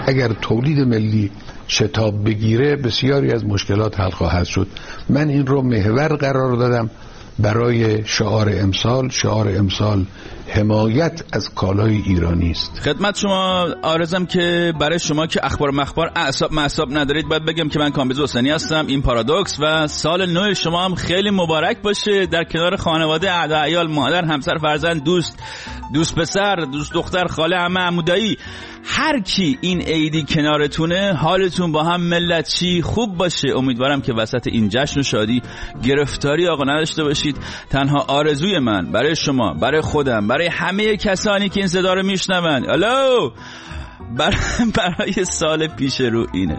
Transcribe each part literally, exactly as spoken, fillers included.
اگر تولید ملی شتاب بگیره بسیاری از مشکلات حل خواهد شد. من این رو محور قرار دادم برای شعار امسال. شعار امسال حمایت از کالای ایرانی است. خدمت شما عرضم که برای شما که اخبار مخبار اعصاب معصاب ندارید باید بگم که من کامبیز حسینی هستم. این پارادوکس و سال نو شما هم خیلی مبارک باشه، در کنار خانواده، اعضای عیال، مادر، همسر، فرزند، دوست، دوست پسر، دوست دختر، خاله، عمه، عمودایی، هر کی این عیدی کنارتونه حالتون با هم ملتی خوب باشه. امیدوارم که وسط این جشن و شادی گرفتاری آقا نداشته باشید. تنها آرزوی من برای شما، برای خودم، برای همه کسانی که این صدا رو میشنون، الو، برای, برای سال پیش رو اینه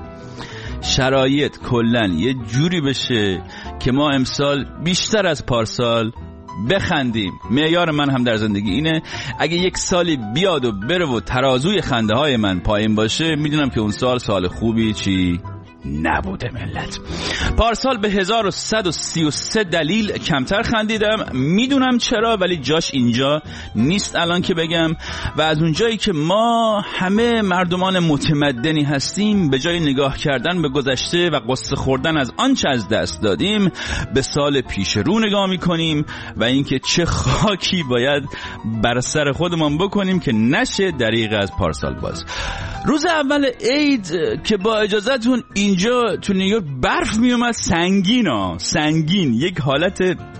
شرایط کلن یه جوری بشه که ما امسال بیشتر از پارسال بخندیم. معیار من هم در زندگی اینه اگه یک سالی بیاد و بره و ترازوی خنده های من پایین باشه، میدونم که اون سال سال خوبی چی نبوده. ملت پارسال به هزار و صد و سی و سه دلیل کمتر خندیدم، میدونم چرا، ولی جاش اینجا نیست الان که بگم. و از اونجایی که ما همه مردمان متمدنی هستیم، به جای نگاه کردن به گذشته و قصه خوردن از آنچه از دست دادیم، به سال پیش رو نگاه میکنیم و اینکه چه خاکی باید بر سر خودمان بکنیم که نشه دریغ از پارسال باز. روز اول عید که با اجازهتون اینجا تو نیویورک برف می اومد، سنگین ها سنگین، یک حالت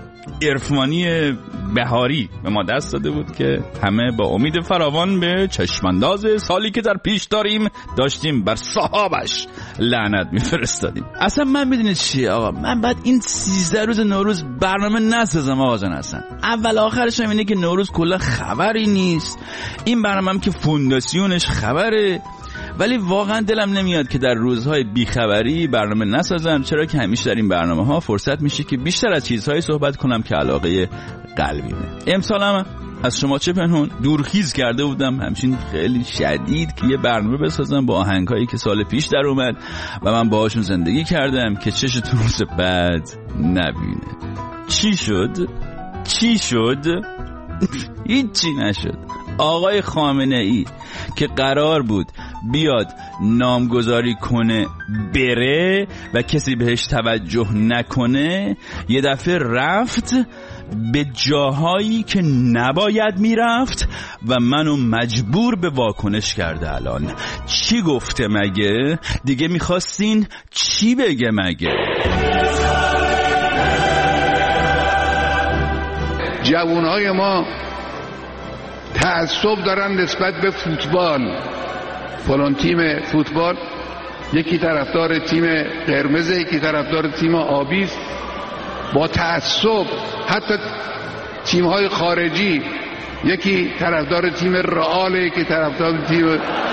عرفانی بهاری به ما دست داده بود که همه با امید فراوان به چشمانداز سالی که در پیش داریم داشتیم بر صاحبش لعنت میفرستادیم. اصلا من میدونید چیه آقا، من بعد این سیزده روز نوروز برنامه نسازم آقا جان. اصلا اول آخرش هم اینه که نوروز کلا خبری نیست، این برنامه هم که فونداسیونش خبره، ولی واقعا دلم نمیاد که در روزهای بیخبری برنامه نسازم، چرا که همیشه در این برنامه ها فرصت میشه که بیشتر از چیزهایی صحبت کنم که علاقه قلبیمه. امسال هم از شما چه پنهون دورخیز کرده بودم همچین خیلی شدید که یه برنامه بسازم با آهنگایی که سال پیش در اومد و من باهاشون زندگی کردم که چشتون روز بعد نبینه. چی شد؟ چی شد؟ هیچی نشد. آقای خامنه ای که قرار بود بیاد نامگذاری کنه بره و کسی بهش توجه نکنه، یه دفعه رفت به جاهایی که نباید میرفت و منو مجبور به واکنش کرده. الان چی گفته مگه؟ دیگه میخواستین چی بگه مگه؟ جوانهای ما تعصب دارن نسبت به فوتبال. فلان تیم فوتبال یکی طرفدار تیم قرمز، یکی طرفدار تیم آبی است. با تعصب حتی تیم‌های خارجی، یکی طرفدار تیم رئال، یکی طرفدار تیم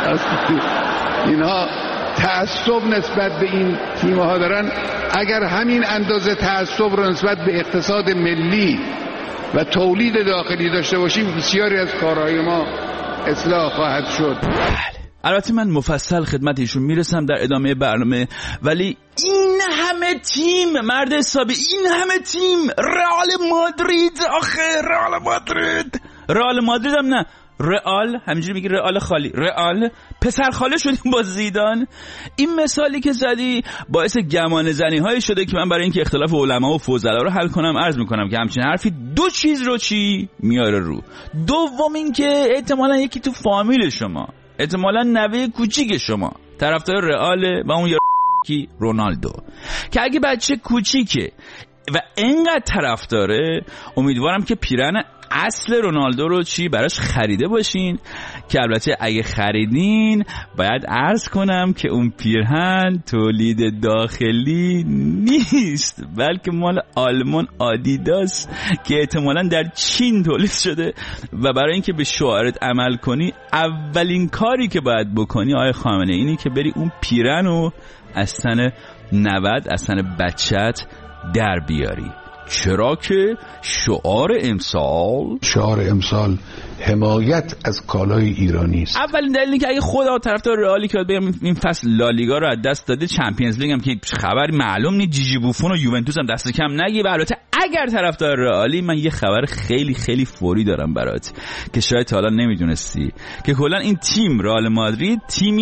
اینها تعصب نسبت به این تیم‌ها دارن. اگر همین اندازه تعصب رو نسبت به اقتصاد ملی و تولید داخلی داشته باشیم، بسیاری از کارهای ما اصلاح خواهد شد. البته من مفصل خدمت ایشون میرسم در ادامه برنامه، ولی این همه تیم مرد حسابی، این همه تیم، رئال مادرید، آخه رئال مادرید، رئال مادرید هم نه، رئال همینجوری میگه، رئال خالی، رئال پسر خاله شدیم با زیدان. این مثالی که زدی باعث گمان زنی های شده که من برای اینکه اختلاف علما و فضلا رو حل کنم عرض میکنم که همچین حرفی دو چیز رو چی میاره رو. دوم این که احتمالاً یکی تو فامیل شما، احتمالاً نوه کوچیک شما طرفدار رئال و اون یا کی رونالدو، که اگه بچه کوچیکه و اینقدر طرفداره، امیدوارم که پیرن اصل رونالدو رو چی براش خریده باشین، که البته اگه خریدین باید عرض کنم که اون پیرهن تولید داخلی نیست، بلکه مال آلمان آدیداس که احتمالاً در چین تولید شده. و برای اینکه به شعارت عمل کنی، اولین کاری که باید بکنی آقای خامنه اینی که بری اون پیرهن رو از تن نود، از تن بچت در بیاری. چرا که شعار امسال شعار امسال حمایت از کالای ایرانی است. اولین دلیلی که اگه خدا طرفدار رئالی که بگم این فصل لالیگا رو از دست داده، چمپیونز لیگ هم که خبری معلوم نیست، جیجی بوفون و یوونتوس هم دست کم نگیره. البته اگر طرفدار رئالی، من یه خبر خیلی خیلی فوری دارم برات که شاید تا حالا نمیدونستی، که کلا این تیم رئال مادرید تیمی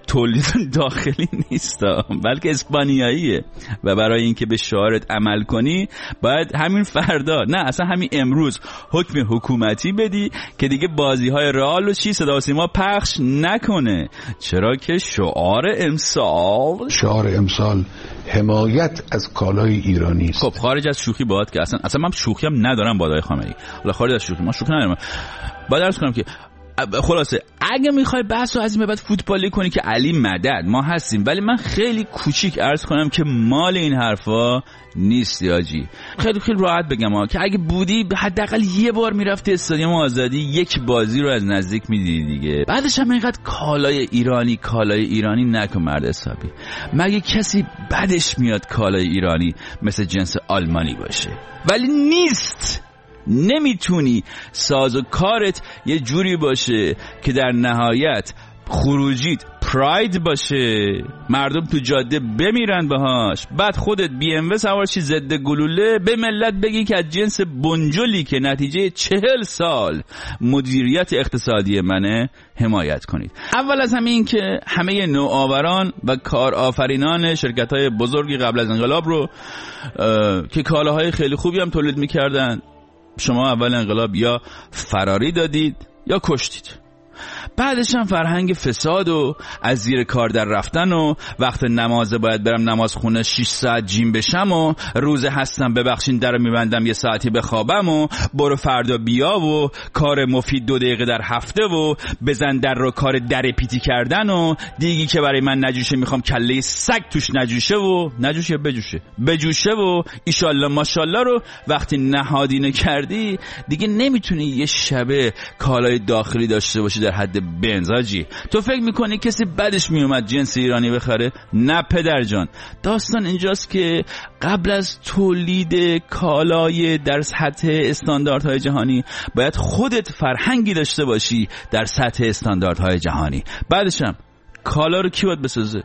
تولید داخلی نیست بلکه اسپانیاییه و برای اینکه به شعارت عمل کنی باید همین فردا، نه اصلا همین امروز حکم حکومتی بدی که دیگه بازی‌های رئال و چی صدا و سیما پخش نکنه، چرا که شعار امسال شعار امسال حمایت از کالای ایرانی است. خب خارج از شوخی باید که اصلا اصلا من شوخی هم ندارم با آقای خامنه‌ای، حالا خارج از شوخی ما شوخی ندارم، باید عرض کنم که خلاصه اگه میخوای بحث رو از این به بعد فوتبالی کنی که علی مدد ما هستیم، ولی من خیلی کوچیک عرض کنم که مال این حرفا نیستی آجی. خیلی خیلی راحت بگم ها که اگه بودی حداقل یه بار میرفتی استادیوم آزادی یک بازی رو از نزدیک میدیدی دیگه. بعدش هم اینقدر کالای ایرانی کالای ایرانی نکن مرد حسابی. مگه کسی بدش میاد کالای ایرانی مثل جنس آلمانی باشه؟ ولی نیست. نمیتونی ساز و کارت یه جوری باشه که در نهایت خروجیت پراید باشه، مردم تو جاده بمیرن باهاش، بعد خودت بی ام و سوار شی ضد گلوله به ملت بگی که از جنس بنجلی که نتیجه چهل سال مدیریت اقتصادی منه حمایت کنید. اول از همه این که همه نوآوران و کارآفرینان شرکت‌های بزرگی قبل از انقلاب رو که کالاهای خیلی خوبی هم تولید می‌کردن، شما اول انقلاب یا فراری دادید یا کشتید. بعدش هم فرهنگ فساد و از زیر کار در رفتن و وقت نمازه باید برم نماز خونه شش ساعت جیم بشم و روزه هستم ببخشین در رو میبندم یه ساعتی بخوابم و برو فردا بیا و کار مفید دو دقیقه در هفته و بزن در رو کار در پیتی کردن و دیگی که برای من نجوشه میخوام کله سگ توش نجوشه و نجوشه بجوشه بجوشه و ایشالله ماشالله رو وقتی نهادینه کردی دیگه نمیتونی یه شبه کالای داخلی داشته باشی در حد بنزاجی. تو فکر میکنی کسی بعدش میومد جنس ایرانی بخره؟ نه پدر جان. داستان اینجاست که قبل از تولید کالای در سطح استانداردهای جهانی باید خودت فرهنگی داشته باشی در سطح استانداردهای جهانی. بعدش هم کالا رو کی باید بسازه؟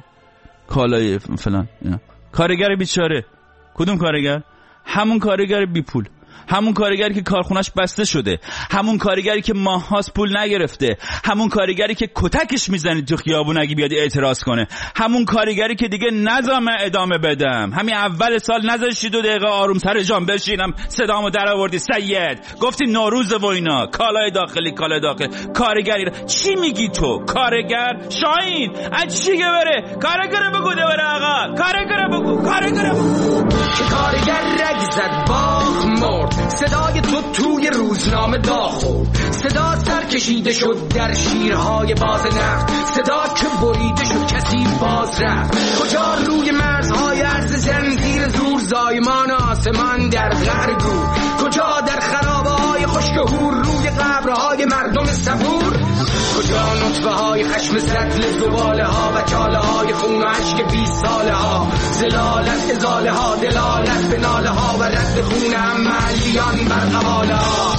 کالای فلان اینا. کارگر بیچاره. کدوم کارگر؟ همون کارگر بی پول، همون کارگری که کارخونش بسته شده، همون کارگری که ماه‌هاست پول نگرفته، همون کارگری که کتکش میزنی تو خیابون اگه بیاد اعتراض کنه، همون کارگری که دیگه نذام ادامه بدم، همین اول سال نذاشتی دو دقیقه آروم سر جام بشینم صدامو در آوردی سید، گفتی نوروز و اینا، کالای داخلی کالای داخلی کارگری. چی میگی تو؟ کارگر؟ شاهین از چی بره؟ کارگر بگو ده بره آقا، کارگر بگو، کارگر بگو که کارگر رگ زد باخ مرد، صدای تو توی روزنامه داغ خورد، صدا سر کشیده شد در شیرهای باز نفت، صدا که بریده شد کسی باز رفت. کجا روی مرزهای عرض زنجیر زور زایمان آسمان در غرگو، کجا در خرابه های خشک هور روی قبرهای مردم صبور، کجا نطفه های خشم سطل زباله ها و چاله های خون و عشق بیست ساله ها، زلالت ازاله ها، دلالت به ناله ها و رد خون عملیان بر قواله ها،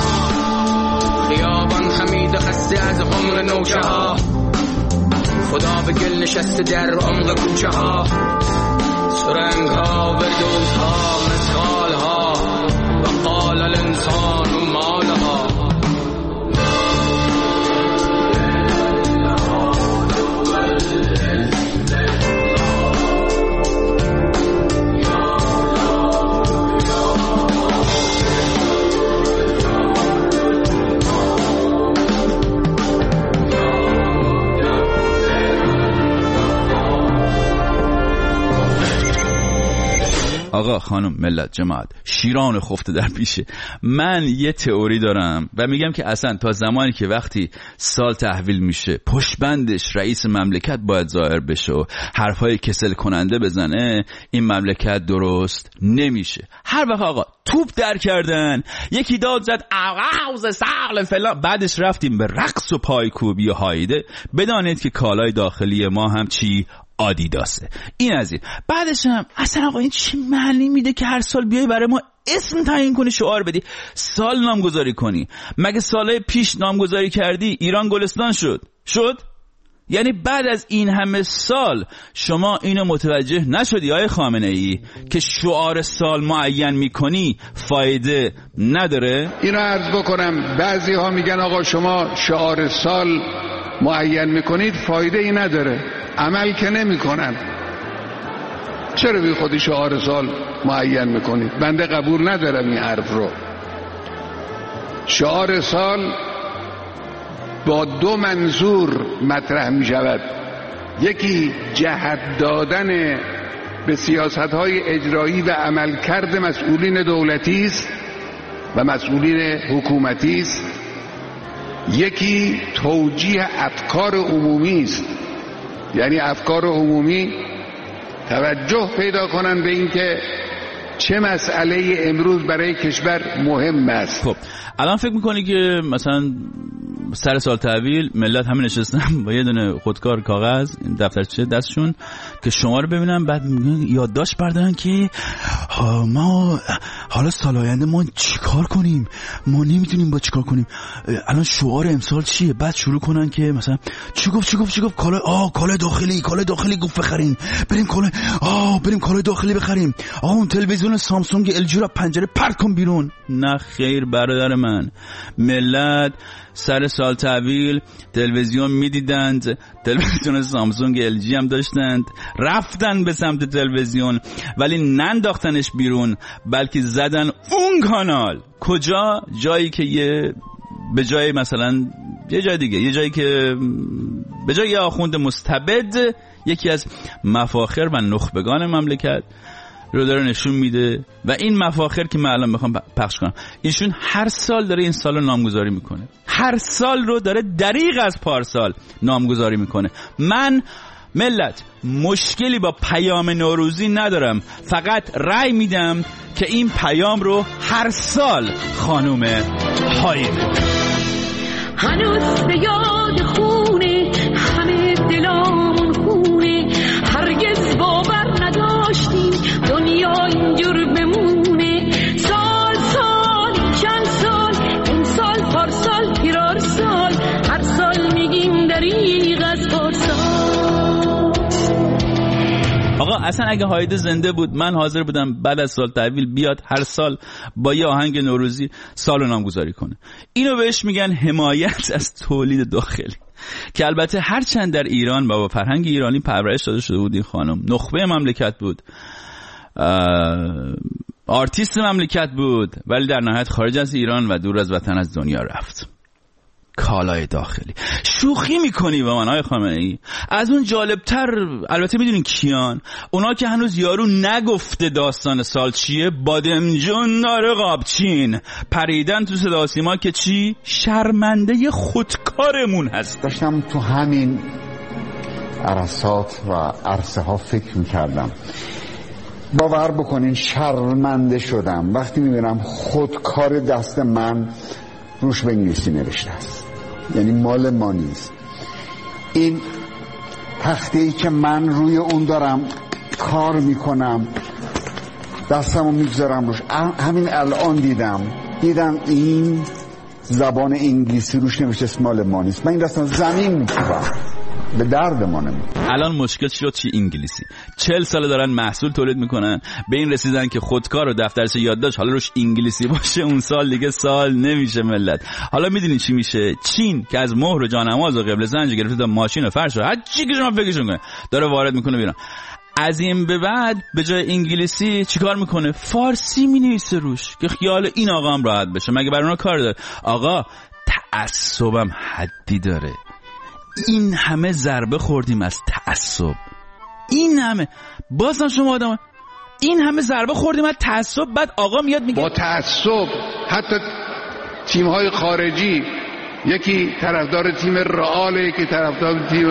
خیابان خمید و خسته از عمر نوشه ها، خدا به گل نشسته در عمق کوچه ها، سرنگ ها و دوز ها مسخال ها و قال الانسان و مال ها. آقا خانم ملت جماعت شیران خفته در پیشه. من یه تئوری دارم و میگم که اصلا تا زمانی که وقتی سال تحویل میشه پشتبندش رئیس مملکت باید ظاهر بشه و حرفای کسل کننده بزنه، این مملکت درست نمیشه. هر وقت آقا توپ در کردن یکی داد زد آغاز سال فلان، بعدش رفتیم به رقص و پایکوبی و هایده، بدانید که کالای داخلی ما هم چی آدیداسه. این از این. بعدش هم اصلا آقا این چی معنی میده که هر سال بیای برای ما اسم تعیین کنی، شعار بدی، سال نامگذاری کنی؟ مگه سالهای پیش نامگذاری کردی ایران گلستان شد؟ شد؟ یعنی بعد از این همه سال شما اینو متوجه نشدی آقای خامنه‌ای که شعار سال معین میکنی فایده نداره؟ اینو عرض بکنم، بعضی ها میگن آقا شما شعار سال معین میکنید فایده ای نداره، عمل که نمیکنن. چرا بی خودی شعار سال معین میکنید؟ بنده قبول ندارم این حرف رو. شعار سال با دو منظور مطرح می شود. یکی جهت دادن به سیاست‌های اجرایی و عملکرد مسئولین دولتی است و مسئولین حکومتی است. یکی توجیه افکار عمومی است، یعنی افکار عمومی توجه پیدا کنند به این که چه مسئله امروز برای کشور مهم است. خب الان فکر میکنی که مثلا سر سال تحویل ملت همین نشستن با یه دونه خودکار کاغذ دفترچه دستشون که شما رو ببینن، بعد یادداشت بردارن که ما حالا سال آینده ما چیکار کنیم، ما نمیدونیم با چیکار کنیم، الان شعار امسال چیه، بعد شروع کنن که مثلا چی گفت چی گفت چی گفت کالا آ کالا داخلی کالا داخلی گفت بخرین، بریم کالا آ بریم کالا داخلی بخریم، آ اون تلویزیون سامسونگ ال جی رو پنجره پرت کن بیرون. نه خیر برادر من، ملت سر سال تحویل تلویزیون میدیدند، تلویزیون سامسونگ ال جی هم داشتند، رفتن به سمت تلویزیون ولی ننداختنش بیرون، بلکه زدن اون کانال. کجا؟ جایی که یه به جای مثلا یه جای دیگه، یه جایی که به جای یه آخوند مستبد یکی از مفاخر و نخبگان مملکت رو داره نشون میده و این مفاخر که من الان میخوام پخش کنم، ایشون هر سال داره این سال رو نامگذاری میکنه، هر سال رو داره دریغ از پارسال نامگذاری میکنه. من ملت مشکلی با پیام نوروزی ندارم، فقط رأی میدم که این پیام رو هر سال خانوم هایی هنوز به یاد خونه همه دلامون خونه، هرگز باور نداشتیم دنیا اینجور بمونه. سال سال چند سال، این سال پارسال پیرار سال، هر سال میگیم دریغ از پارسال. آقا اصلا اگه هایده زنده بود من حاضر بودم بعد از سال تحویل بیاد هر سال با یه آهنگ نوروزی سال نامگذاری کنه. اینو بهش میگن حمایت از تولید داخلی، که البته هرچند در ایران و با فرهنگ ایرانی پرورش داده شده بود، این خانم نخبه مملکت بود، آرتیست مملکت بود، ولی در نهایت خارج از ایران و دور از وطن از دنیا رفت. کالای داخلی. شوخی میکنی با من آقای خامنه‌ای؟ از اون جالبتر البته میدونین کیان؟ اونا که هنوز یارو نگفته داستان سال چیه، بادمجون ناره قابچین پریدن تو صدا سیما که چی؟ شرمنده خودکارمون هست. داشتم تو همین عرصات و عرصه ها فکر میکردم، باور بکنین شرمنده شدم وقتی میبینم خودکار دست من روش به انگلیسی نوشته است، یعنی مال ما نیست. این تخته‌ای که من روی اون دارم کار میکنم دستمو میگذارم روش، همین الان دیدم دیدم این زبان انگلیسی روش نوشته است، مال ما نیست. من این دستم زمین میکوبم، به درد ما نمیخوره. الان مشکل شد چی؟ انگلیسی. چهل ساله دارن محصول تولید میکنن، به این رسیدن که خودکار و دفترچه یادداشت حالا روش انگلیسی باشه، اون سال دیگه سال نمیشه ملت. حالا میدونی چی میشه؟ چین که از مهر و جانماز و قبل سنج گرفته تا ماشین و فرش و هر چی که شما فکرشون کنه داره وارد میکنه بیرون. از این به بعد به جای انگلیسی چیکار میکنه؟ فارسی مینویسه روش که خیال این آقا هم راحت بشه. مگه برای اونا کار داره؟ آقا تعصبم حدی داره. این همه ضربه خوردیم از تعصب، این همه بازم شما آدم این همه ضربه خوردیم از تعصب، بعد آقا میاد میگه با تعصب حتی تیم‌های خارجی، یکی طرفدار تیم رئال، یکی طرفدار تیم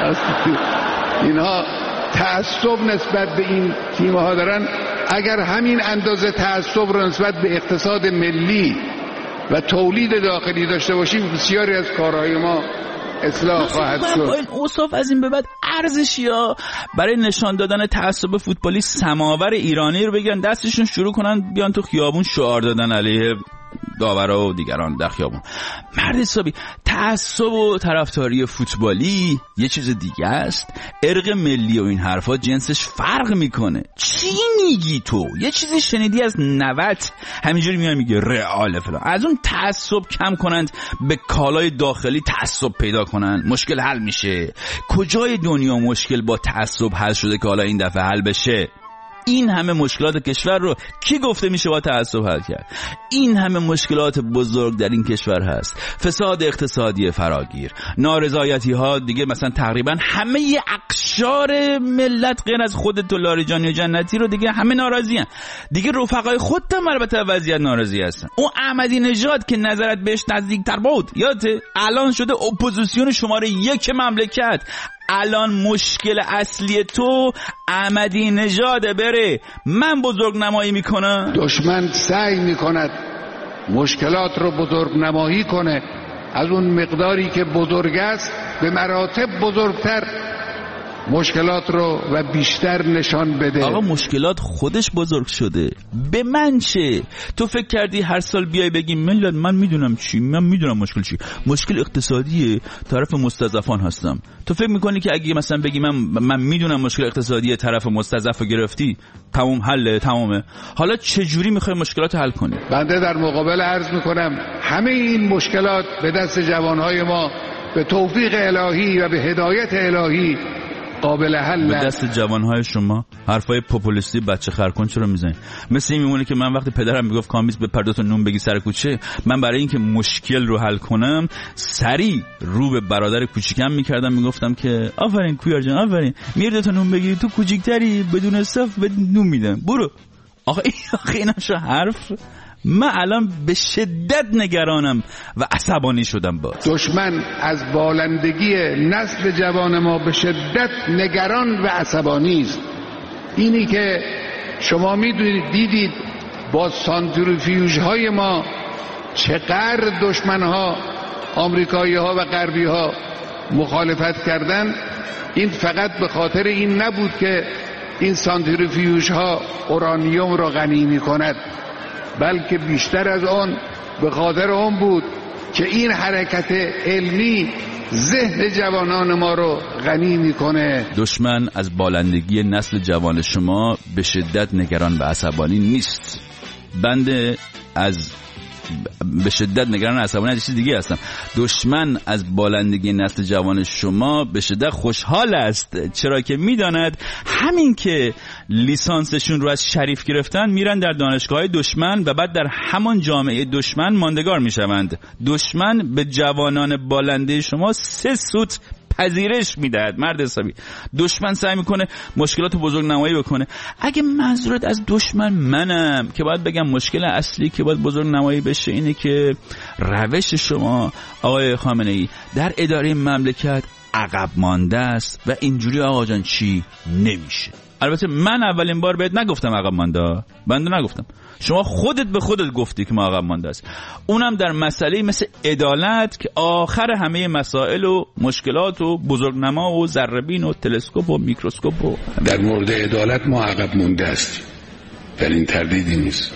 اینها تعصب نسبت به این تیم‌ها دارن. اگر همین اندازه تعصب رو نسبت به اقتصاد ملی و تولید داخلی داشته باشیم، بسیاری از کارهای ما اصلاح خواهد شد. این اوصاف از این به بعد ارزشی ها برای نشان دادن تعصب فوتبالی سماور ایرانی رو بگن دستشون شروع کنن بیان تو خیابون شعار دادن علیه داورا و دیگران در خیابون. مرد حسابی، تعصب و طرفداری فوتبالی یه چیز دیگه است، ارق ملی و این حرفا جنسش فرق میکنه. چی میگی تو؟ یه چیزی شنیدی از نوت همینجوری میاد میگه رئال فلان. از اون تعصب کم کنند، به کالای داخلی تعصب پیدا کنند، مشکل حل میشه. کجای دنیا مشکل با تعصب حل شده که حالا این دفعه حل بشه؟ این همه مشکلات کشور رو کی گفته میشه با تعصب حل کرد؟ این همه مشکلات بزرگ در این کشور هست، فساد اقتصادی فراگیر، نارضایتی ها دیگه، مثلا تقریبا همه ی اقشار ملت غیر از خودت و لاریجانی و جنتی رو دیگه همه ناراضی هن. دیگه رفقای خودت هم البته وضعیت ناراضی هستن. اون احمدی نژاد که نظرت بهش نزدیکتر بود، یادته الان شده اپوزیسیون شماره یک مملکت. الان مشکل اصلی تو احمدی نژاده. بره من بزرگ نمایی میکنم. دشمن سعی میکند مشکلات رو بزرگ نمایی کنه، از اون مقداری که بزرگ است به مراتب بزرگتر مشکلات رو و بیشتر نشان بده. آقا مشکلات خودش بزرگ شده، به من چه؟ تو فکر کردی هر سال بیای بگی ملت من میدونم چی، من میدونم مشکل چی، مشکل اقتصادیه، طرف مستضعفان هستم. تو فکر میکنی که اگه مثلا بگی من من میدونم مشکل اقتصادیه، طرف مستضعف گرفتی، تمام حله تمامه؟ حالا چه جوری میخوای مشکلات حل کنی؟ بنده در مقابل عرض میکنم همه این مشکلات به دست جوانهای ما به توفیق الهی و به هدایت الهی قابل حل. به دست جوانهای شما حرفای پوپولیستی بچه خرکن چرا میزنی؟ مثل این میمونه که من وقتی پدرم میگفت کامیز به پردوتو نون بگی سر کوچه، من برای اینکه مشکل رو حل کنم سری رو به برادر کوچیکم میکردم، میگفتم که آفرین کویار جان، آفرین میرد تو نون بگیری، تو کوچیکتری، بدون صف به نون میدم، برو. آخه این شو حرف. من الان به شدت نگرانم و عصبانی شدم. باز دشمن از بالندگی نسل جوان ما به شدت نگران و عصبانی است. اینی که شما میدونید، دیدید با سانتریفیوژ های ما چقدر دشمن ها، آمریکایی ها و غربی ها مخالفت کردن. این فقط به خاطر این نبود که این سانتریفیوژ ها اورانیوم را غنی می کند، بلکه بیشتر از آن به خاطر آن بود که این حرکت علمی ذهن جوانان ما رو غنی میکنه. دشمن از بالندگی نسل جوان شما به شدت نگران و عصبانی نیست. بنده از به شدت نگران عصبانی از چیز دیگه هستم. دشمن از بالندگی نسل جوان شما به شدت خوشحال است، چرا که میداند همین که لیسانسشون رو از شریف گرفتن میرن در دانشگاه دشمن و بعد در همان جامعه دشمن ماندگار میشوند. دشمن به جوانان بالنده شما سه سوت پذیرش میدهد. مرد حسابی، دشمن سعی میکنه مشکلات بزرگ نمایی بکنه. اگه منظورت از دشمن منم که باید بگم مشکل اصلی که باید بزرگ نمایی بشه اینه که روش شما آقای خامنه ای در اداره مملکت عقب مانده است و اینجوری آقا جان چی نمیشه. البته من اولین بار بهت نگفتم عقب مانده، بنده نگفتم، شما خودت به خودت گفتی که ما عقب مانده است. اونم در مسئله مثل عدالت که آخر همه مسائل و مشکلات و بزرگنما و ذره‌بین و تلسکوپ و میکروسکوپ و در مورد عدالت ما عقب مانده هستیم، در این تردیدی نیست.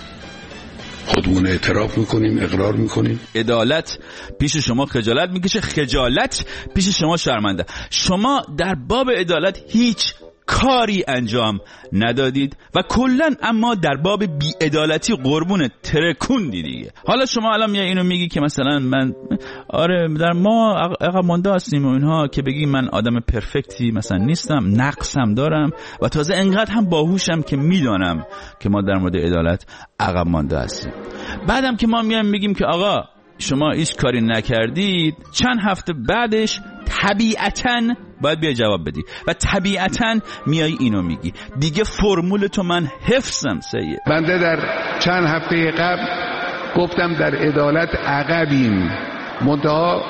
خودمون اعتراف میکنیم، اقرار میکنیم. عدالت پیش شما خجالت میکشه، خجالت پیش شما شرمنده. شما در باب عدالت هیچ کاری انجام ندادید و کلن اما در باب بی‌عدالتی قربون ترکوندی دیگه. حالا شما الان میای اینو میگی که مثلا من آره در ما عقب مانده هستیم و اینها، که بگی من آدم پرفکتی مثلا نیستم، نقصم دارم و تازه انقدر هم باهوشم که میدانم که ما در مورد عدالت عقب مانده هستیم. بعدم که ما میایم میگیم که آقا شما هیچ کاری نکردید، چند هفته بعدش طبیعتاً باید بیای جواب بدی و طبیعتاً میای اینو میگی. دیگه فرمول تو من حفظم سید. بنده در چند هفته قبل گفتم در عدالت عقبیم، منتها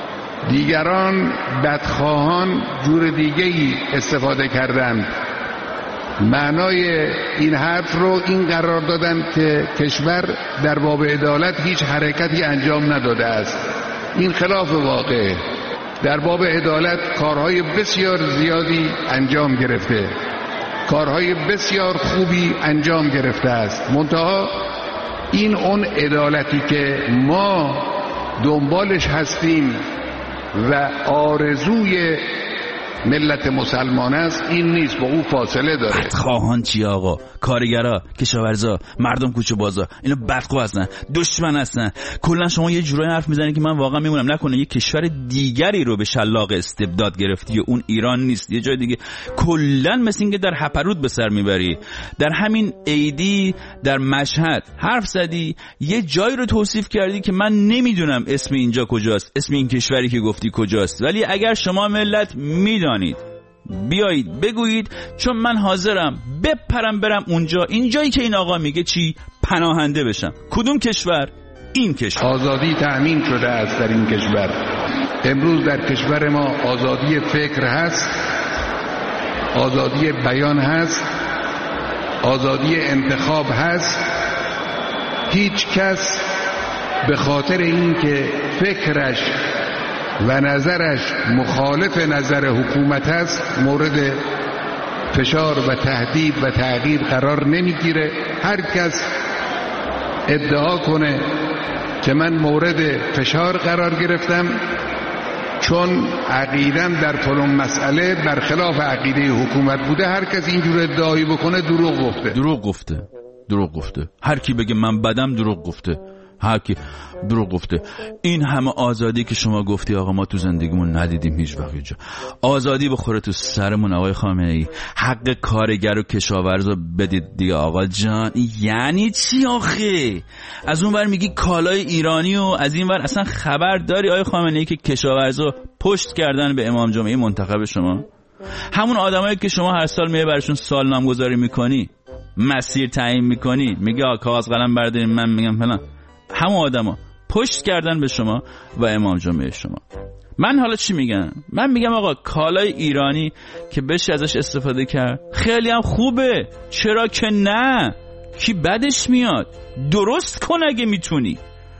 دیگران بدخواهان جور دیگه‌ای استفاده کردند. معنای این حرف رو این قرار دادن که کشور در باب عدالت هیچ حرکتی انجام نداده است. این خلاف واقعه. در باب عدالت کارهای بسیار زیادی انجام گرفته، کارهای بسیار خوبی انجام گرفته است. منتها این اون عدالتی که ما دنبالش هستیم و آرزوی ملت مسلمان است، این نیست، با اون فاصله داره. بدخواهان چی آقا؟ کارگرا، کشاورزا، مردم کوچه بازا، اینا بدخواه هستن، دشمن هستن. کلا شما یه جورایی حرف میزنید که من واقعا میمونم نکنه یه کشور دیگری رو به شلاق استبداد گرفتی و اون ایران نیست، یه جای دیگه. کلا مثل اینکه در هپرود به سر میبری. در همین عیدی در مشهد حرف زدی، یه جایی رو توصیف کردی که من نمیدونم اسم اینجا کجاست، اسم این کشوری که گفتی کجاست، ولی اگر شما ملت میدونید بیایید بگویید، چون من حاضرم بپرم برم اونجا، این جایی که این آقا میگه چی؟ پناهنده بشم. کدوم کشور؟ این کشور. آزادی تأمین شده است در این کشور. امروز در کشور ما آزادی فکر هست، آزادی بیان هست، آزادی انتخاب هست. هیچ کس به خاطر اینکه فکرش و نظرش مخالف نظر حکومت است مورد فشار و تهدید و تعقیب قرار نمیگیره. هر کس ادعا کنه که من مورد فشار قرار گرفتم چون عقیدم در فلان مسئله برخلاف عقیده حکومت بوده، هر کس اینجور ادعایی بکنه دروغ گفته. دروغ گفته دروغ گفته هر کی بگه من بدم دروغ گفته. هر کی دروغ گفته. این همه آزادی که شما گفتی آقا ما تو زندگیمون ندیدیم هیچ وقت اینجا. آزادی بخوره تو سرمون آقای خامنه‌ای. حق کارگر و کشاورزو بدید دیگه آقا جان. یعنی چی آخه؟ از اون ور میگی کالای ایرانی و از این ور اصلا خبر داری آقای خامنه‌ای که کشاورزو پشت کردن به امام جمعه منتخب شما؟ همون آدمایی که شما هر سال میای براشون سال نامگذاری میکنی، مسیر تعیین میکنی، میگه آقا کاغذ قلم بردارین، من میگم فلان، همون آدما پشت کردن به شما و امام جمعه شما. من حالا چی میگم؟ من میگم آقا کالای ایرانی که بشه ازش استفاده کرد خیلی هم خوبه، چرا که نه؟ کی بدش میاد؟ درست کن اگه میتونی.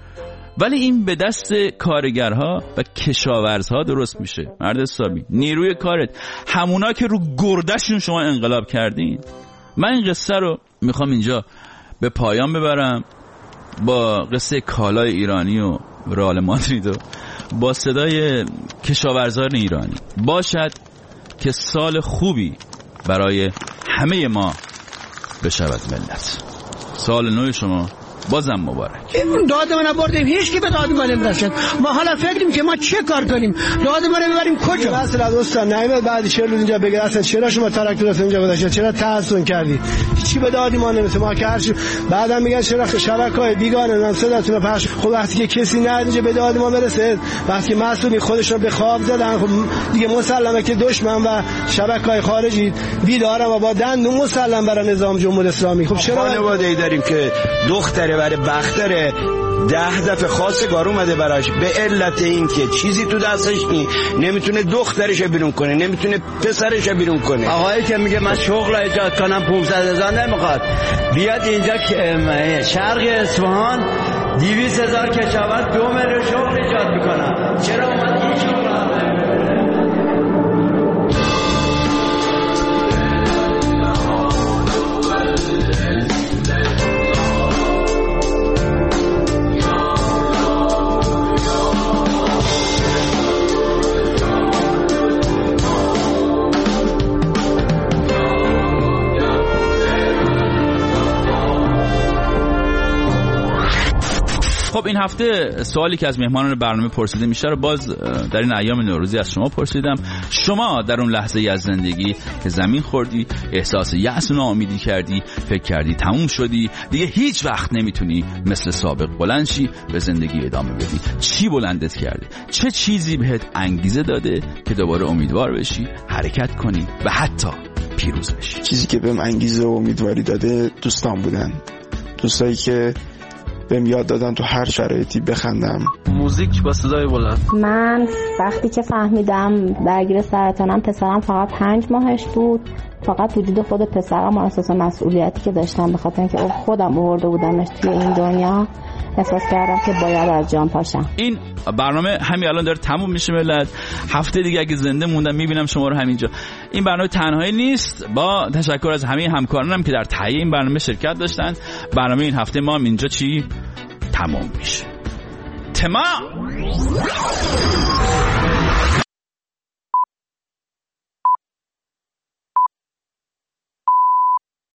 ولی این به دست کارگرها و کشاورزها درست میشه. مرد حسابی نیروی کارت، همونا که رو گردشون شما انقلاب کردین. من این قصه رو میخوام اینجا به پایان ببرم با قصه کالای ایرانی و رئال مادرید و با صدای کشاورزان ایرانی. باشد که سال خوبی برای همه ما بشود ملت. سال نو شما بازم مبارک. این داد ما نبردیم، هیچ کی به داد ما نمیرسد. ما حالا فکریم که ما چه کار کنیم، داد ما رو ببریم کجا؟ مثلا دوستان نمیاد بعد چه روز اینجا بگیر اصلا چرا شما تراکتور اینجا گذاشتید، چرا تحسن کردی؟ هیچی به دادی ما نمیرسه. ما که هرچی بعدم میگن چرا شبکه‌های بیگانه من صداتون رو پخش. خب وقتی که کسی نه اینجا به داد ما برسه، وقتی مسئولی خودش رو به خواب زدن، خب دیگه مسلمه که دشمن و شبکه‌های خارجی بیدارن و با دندون مسلم برای نظام جمهوری اسلامی. خب چرا خانواده‌ای داریم که دختره برای بختره ده دفعه خواستگار اومده براش به علت این که چیزی تو دستش نی، نمیتونه دخترش بیرون کنه، نمیتونه پسرش بیرون کنه. آقایی که میگه من شغل ایجاد کنم پانصد هزار نمیخواد، بیاد اینجا شرق اصفهان دویست هزار کشاورز دو میلیون شغل ایجاد میکنن. چرا اومد این شغل خب این هفته سوالی که از مهمانان برنامه پرسیده میشه رو باز در این ایام نوروزی از شما پرسیدم. شما در اون لحظه ای از زندگی که زمین خوردی، احساس یأس و ناامیدی کردی، فکر کردی تموم شدی، دیگه هیچ وقت نمیتونی مثل سابق بلند شی، به زندگی ادامه بدی، چی بلندت کرده؟ چه چیزی بهت انگیزه داده که دوباره امیدوار بشی، حرکت کنی و حتی پیروز بشی؟ چیزی که بهم انگیزه و امیدواری داده دوستان بودن، دوستایی که بهم یاد دادن تو هر شرایطی بخندم. موزیک با صدای بلند. من وقتی که فهمیدم درگیر سرطانم، پسرم فقط پنج ماهش بود، فقط وجود خود پسرم و اساس مسئولیتی که داشتم به خاطر اینکه خودم آورده بودمش توی این دنیا احساس کردم که باید از جان پاشم. این برنامه همین الان داره تموم میشه ملت. هفته دیگه اگه زنده موندم میبینم شما رو همینجا. این برنامه تنهایی نیست، با تشکر از همه همکارانم که در تهیه این برنامه شرکت داشتن. برنامه این هفته ما هم اینجا چی تمام میشه. تمام.